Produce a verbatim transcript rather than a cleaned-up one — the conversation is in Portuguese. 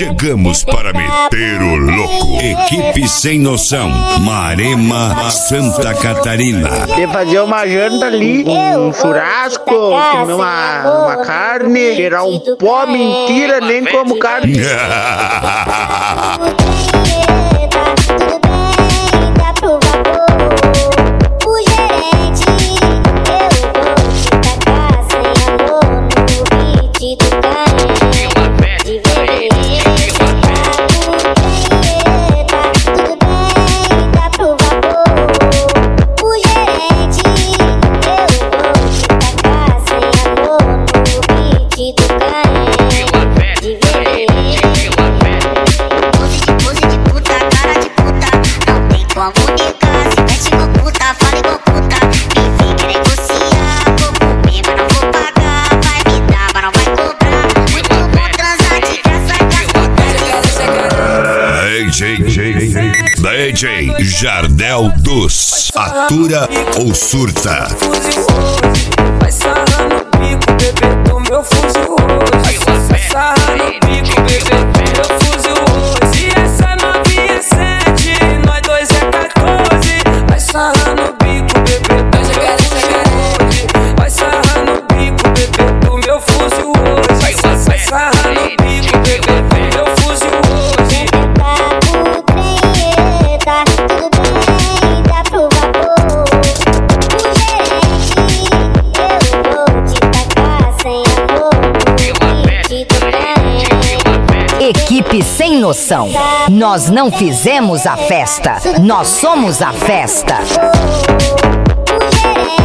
chegamos para meter o louco. Equipe Sem Noção, Marema, Santa Catarina. De fazer uma janta ali, um churrasco, comer uma, uma carne, tirar um pó, mentira, nem como carne. D J Jardel dos Atura ou Surta. Vai sarrar no pico, bebê, do meu fuzil hoje. Vai sarrar no pico, bebê, do meu fuzil hoje. E essa novinha é sete, nós dois é quatorze. Vai sarrar no pico, bebê, do meu fuzil hoje. Vai sarrar no pico, bebê, do meu fuzil hoje. Vai sarrar no pico, bebê, do meu fuzil hoje. Equipe Sem Noção. Nós não fizemos a festa, nós somos a festa.